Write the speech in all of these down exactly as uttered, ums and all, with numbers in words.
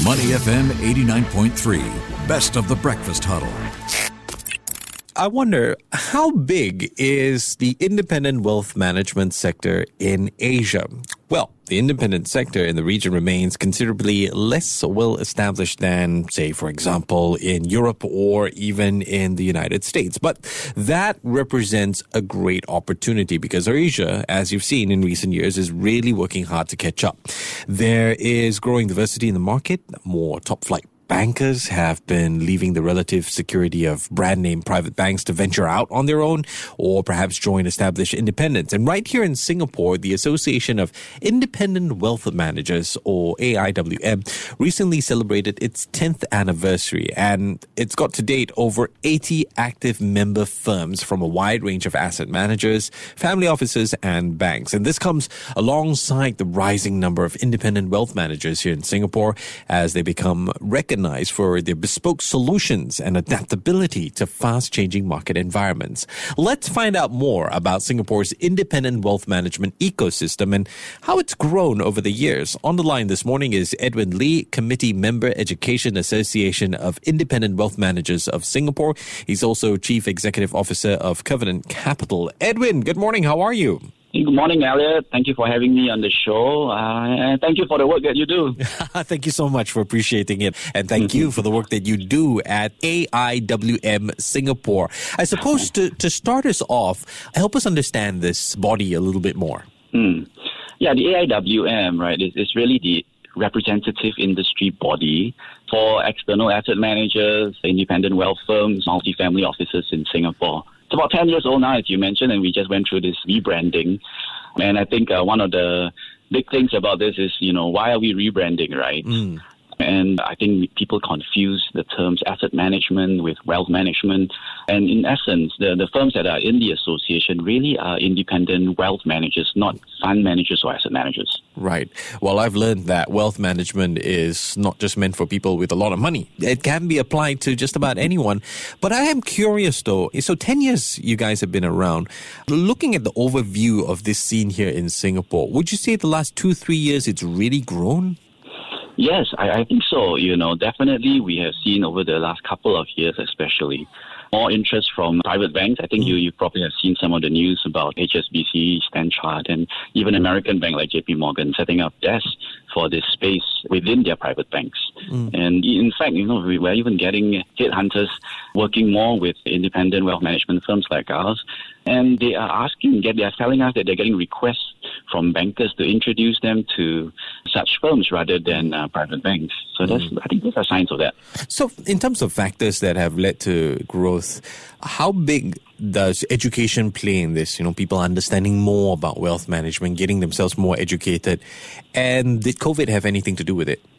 Money F M eighty-nine point three, best of the breakfast huddle. I wonder, how big is the independent wealth management sector in Asia? Well, the independent sector in the region remains considerably less well established than, say, for example, in Europe or even in the United States. But that represents a great opportunity because Asia, as you've seen in recent years, is really working hard to catch up. There is growing diversity in the market, more top-flight bankers have been leaving the relative security of brand name private banks to venture out on their own or perhaps join established independents. And right here in Singapore, the Association of Independent Wealth Managers, or A I W M, recently celebrated its tenth anniversary. And it's got to date over eighty active member firms from a wide range of asset managers, family offices, and banks. And this comes alongside the rising number of independent wealth managers here in Singapore as they become recognized for their bespoke solutions and adaptability to fast-changing market environments. Let's find out more about Singapore's independent wealth management ecosystem and how it's grown over the years. On the line this morning is Edwin Lee, Committee Member, Education Association of Independent Wealth Managers of Singapore. He's also Chief Executive Officer of Covenant Capital. Edwin, good morning. How are you? Good morning, Elliot. Thank you for having me on the show. Uh, and thank you for the work that you do. Thank you so much for appreciating it. And thank you for the work that you do at A I W M Singapore. I suppose to, to start us off, help us understand this body a little bit more. Hmm. Yeah, the A I W M, right, is, is really the representative industry body for external asset managers, independent wealth firms, multifamily offices in Singapore. It's about ten years old now, as you mentioned, and we just went through this rebranding. And I think uh, one of the big things about this is, you know, why are we rebranding, right? Mm. And I think people confuse the terms asset management with wealth management. And in essence, the, the firms that are in the association really are independent wealth managers, not fund managers or asset managers. Right. Well, I've learned that wealth management is not just meant for people with a lot of money. It can be applied to just about anyone. But I am curious, though. So ten years you guys have been around. Looking at the overview of this scene here in Singapore, would you say the last two, three years it's really grown? Yes, I, I think so. You know, definitely we have seen over the last couple of years especially more interest from private banks. I think mm. you, you probably have seen some of the news about H S B C, StanChart, and even American bank like J P Morgan setting up desks for this space within their private banks. Mm. And in fact, you know, we we're even getting headhunters working more with independent wealth management firms like ours. And they are asking, they are telling us that they're getting requests from bankers to introduce them to such firms rather than uh, private banks. So that's, mm. I think those are signs of that. So in terms of factors that have led to growth, how big does education play in this? You know, people understanding more about wealth management, getting themselves more educated. And did COVID have anything to do with it?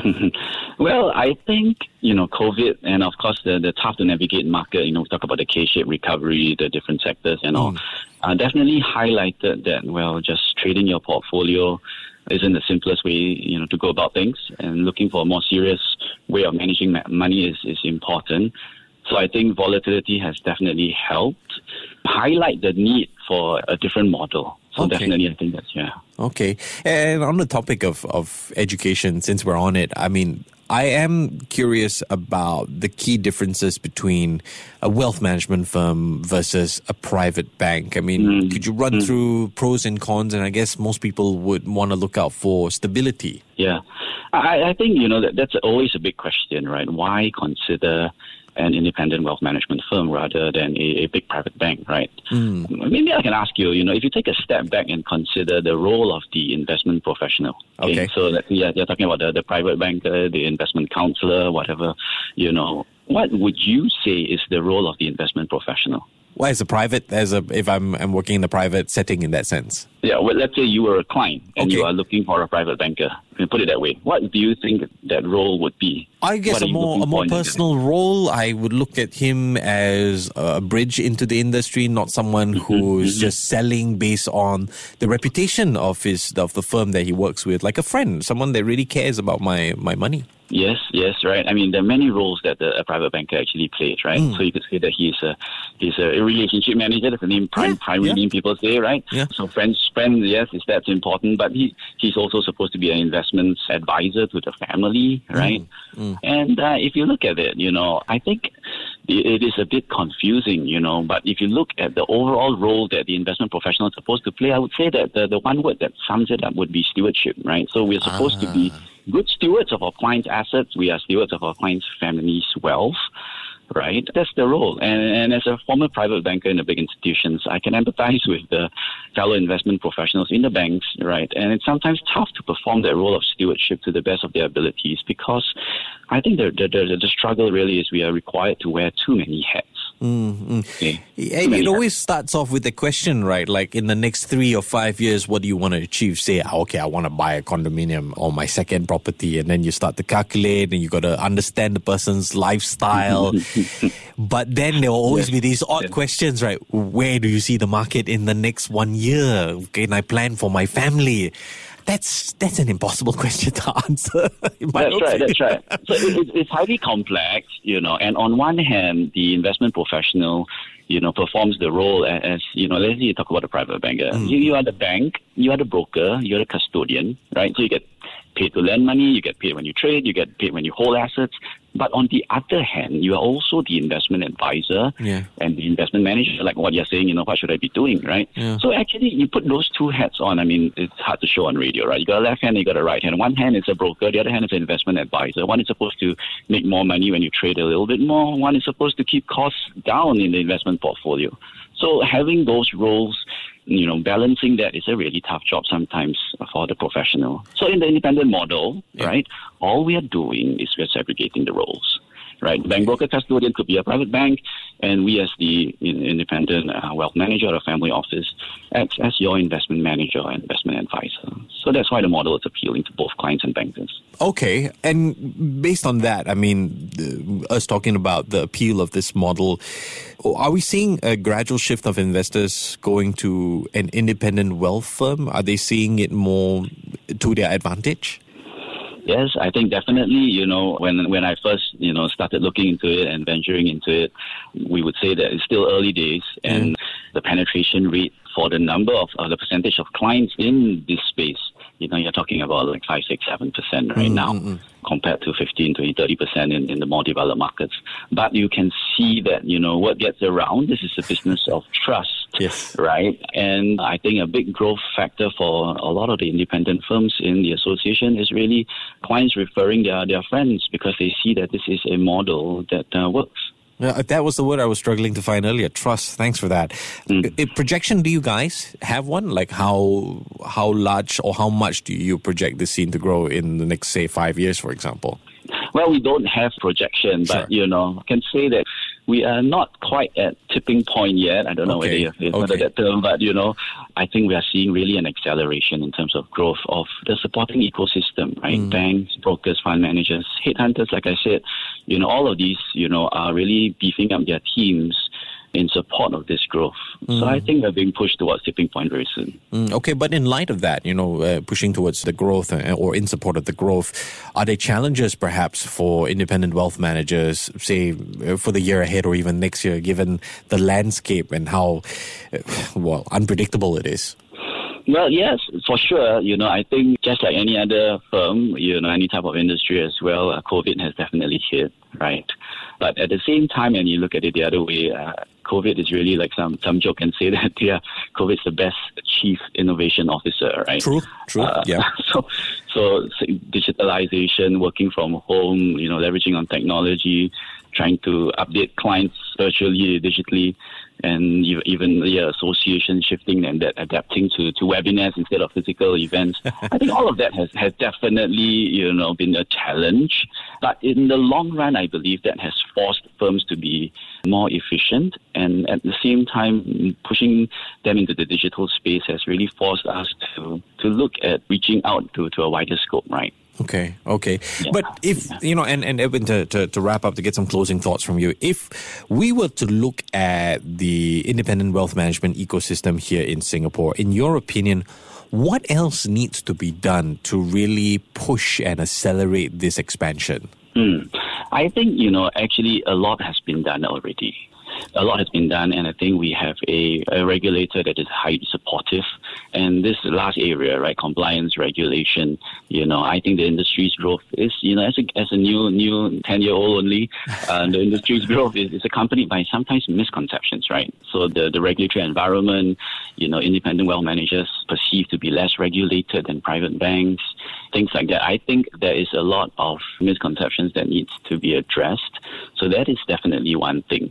Well, I think, you know, COVID and, of course, the, the tough to navigate market, you know, we talk about the K-shaped recovery, the different sectors and all, mm. uh, definitely highlighted that, well, just trading your portfolio isn't the simplest way, you know, to go about things. And looking for a more serious way of managing money is, is important. So I think volatility has definitely helped highlight the need for a different model. So okay. definitely I think that's, yeah. Okay. And on the topic of, of education, since we're on it, I mean, I am curious about the key differences between a wealth management firm versus a private bank. I mean, mm. could you run mm. through pros and cons? And I guess most people would want to look out for stability. Yeah. I, I think, you know, that that's always a big question, right? Why consider an independent wealth management firm rather than a, a big private bank, right? Mm. Maybe I can ask you, you know, if you take a step back and consider the role of the investment professional. Okay. okay. So let's yeah, you're talking about the, the private banker, the investment counselor, whatever, you know, what would you say is the role of the investment professional? Well, as a private, as a if I'm, I'm working in the private setting in that sense. Yeah, well, let's say you were a client and okay. you are looking for a private banker. Put it that way. What do you think that role would be? I guess a more a more personal role. I would look at him as a bridge into the industry, not someone mm-hmm, who's mm-hmm. just selling based on the reputation of his of the firm that he works with, like a friend, someone that really cares about my, my money. Yes, yes, right. I mean, there are many roles that the, a private banker actually plays, right? Mm. So you could say that he's a he's a relationship manager. That's the name, prime, yeah, primary yeah. name people say, right? Yeah. So friends, friends, yes, is that's important. But he he's also supposed to be an investments advisor to the family, right? Mm. Mm. And uh, if you look at it, you know, I think it is a bit confusing, you know. But if you look at the overall role that the investment professional is supposed to play, I would say that the, the one word that sums it up would be stewardship, right? So we're supposed ah. to be good stewards of our clients' assets. We are stewards of our clients' family's wealth, right? That's the role. And, and as a former private banker in the big institutions, I can empathize with the fellow investment professionals in the banks, right? And it's sometimes tough to perform that role of stewardship to the best of their abilities because I think the, the, the, the struggle really is we are required to wear too many hats. Mm-hmm. Okay. And it always starts off with a question, right? Like in the next three or five years, what do you want to achieve? Say, okay, I want to buy a condominium or my second property. And then you start to calculate and you got to understand the person's lifestyle. But then there will always yes. be these odd yes. questions, right? Where do you see the market in the next one year? Can I plan for my family? That's that's an impossible question to answer. That's right, that's right. So it, it's highly complex, you know, and on one hand, the investment professional, you know, performs the role as, as you know, let's say you talk about a private banker. Mm. You, you are the bank, you are the broker, you're the custodian, right? So you get paid to lend money, you get paid when you trade, you get paid when you hold assets. But on the other hand, you are also the investment advisor yeah. and the investment manager, like what you're saying, you know, what should I be doing, right? Yeah. So actually, you put those two hats on. I mean, it's hard to show on radio, right? You got a left hand, you got a right hand. One hand is a broker, the other hand is an investment advisor. One is supposed to make more money when you trade a little bit more. One is supposed to keep costs down in the investment portfolio. So having those roles, you know, balancing that is a really tough job sometimes for the professional. So in the independent model, yeah. right, all we are doing is we're segregating the roles, right? The bank broker custodian could be a private bank, and we as the independent uh, wealth manager or family office acts as your investment manager or investment advisor. So that's why the model is appealing to both clients and bankers. Okay, and based on that, I mean, the, us talking about the appeal of this model, are we seeing a gradual shift of investors going to an independent wealth firm? Are they seeing it more to their advantage? Yes, I think definitely, you know, when when I first, you know, started looking into it and venturing into it, we would say that it's still early days and mm. the penetration rate for the number of, uh, the percentage of clients in this space, you know, you're talking about like five, six, seven percent right mm-hmm. now compared to fifteen, twenty, thirty percent in, in the more developed markets. But you can see that, you know, what gets around, this is a business of trust. Yes. Right. And I think a big growth factor for a lot of the independent firms in the association is really clients referring their, their friends because they see that this is a model that uh, works. Yeah, that was the word I was struggling to find earlier. Trust. Thanks for that. Mm. A projection, do you guys have one? Like how how large or how much do you project this scene to grow in the next, say, five years, for example? Well, we don't have projection, but, sure. you know, I can say that we are not quite at tipping point yet. I don't know okay. whether you've okay. heard of that term, but, you know, I think we are seeing really an acceleration in terms of growth of the supporting ecosystem, right? Mm. Banks, brokers, fund managers, headhunters, like I said, you know, all of these, you know, are really beefing up their teams in support of this growth. Mm. So I think we're being pushed towards tipping point very soon. Mm, okay, but in light of that, you know, uh, pushing towards the growth uh, or in support of the growth, are there challenges perhaps for independent wealth managers, say, uh, for the year ahead or even next year, given the landscape and how, uh, well, unpredictable it is? Well, yes, for sure. You know, I think just like any other firm, you know, any type of industry as well, uh, COVID has definitely hit, right? But at the same time, and you look at it the other way, uh, COVID is really like some some joke can say that yeah, COVID is the best chief innovation officer, right? True, true, uh, yeah. So, so digitalization, working from home, you know, leveraging on technology, trying to update clients virtually, digitally, and even the association shifting and that adapting to, to webinars instead of physical events. I think all of that has, has definitely, you know, been a challenge. But in the long run, I believe that has forced firms to be more efficient, and at the same time, pushing them into the digital space has really forced us to, to look at reaching out to, to a wider scope, right? Okay, okay. Yeah. But if, you know, and, and Edwin, to, to, to wrap up, to get some closing thoughts from you, if we were to look at the independent wealth management ecosystem here in Singapore, in your opinion, What else needs to be done to really push and accelerate this expansion? Hmm. I think, you know, actually a lot has been done already. A lot has been done, and I think we have a, a regulator that is highly supportive. And this last area, right, compliance, regulation, you know, I think the industry's growth is, you know, as a, as a new, new ten-year-old only, uh, the industry's growth is, is accompanied by sometimes misconceptions, right? So the, the regulatory environment, you know, independent wealth managers perceived to be less regulated than private banks, things like that. I think there is a lot of misconceptions that needs to be addressed. So that is definitely one thing.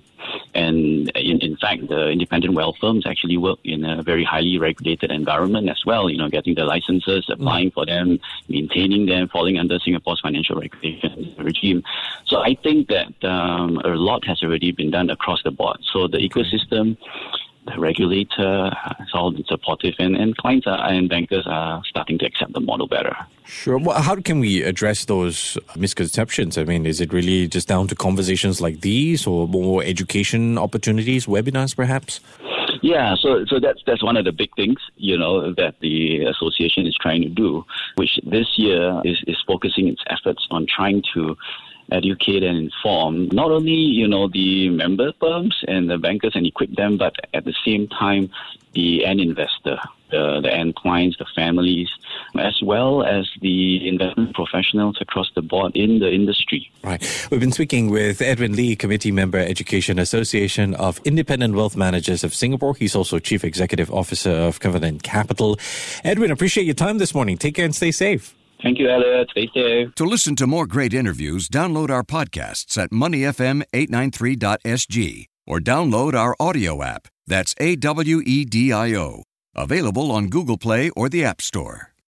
And in, in fact, the independent wealth firms actually work in a very highly regulated environment as well, you know, getting the licenses, applying for them, maintaining them, falling under Singapore's financial regulation regime. So I think that um, a lot has already been done across the board. So the ecosystem, the regulator, it's all been supportive, and, and clients are, and bankers are starting to accept the model better. Sure. Well, how can we address those misconceptions? I mean, is it really just down to conversations like these, or more education opportunities, webinars perhaps? Yeah, so so that's that's one of the big things, you know, that the association is trying to do, which this year is, is focusing its efforts on trying to educate and inform not only, you know, the member firms and the bankers and equip them, but at the same time, the end investor, the, the end clients, the families, as well as the investment professionals across the board in the industry. Right. We've been speaking with Edwin Lee, Committee Member, Education Association of Independent Wealth Managers of Singapore. He's also Chief Executive Officer of Covenant Capital. Edwin, appreciate your time this morning. Take care and stay safe. Thank you, Elliot. Stay safe. To listen to more great interviews, download our podcasts at money f m eight nine three dot s g or download our audio app. That's A W E D I O. Available on Google Play or the App Store.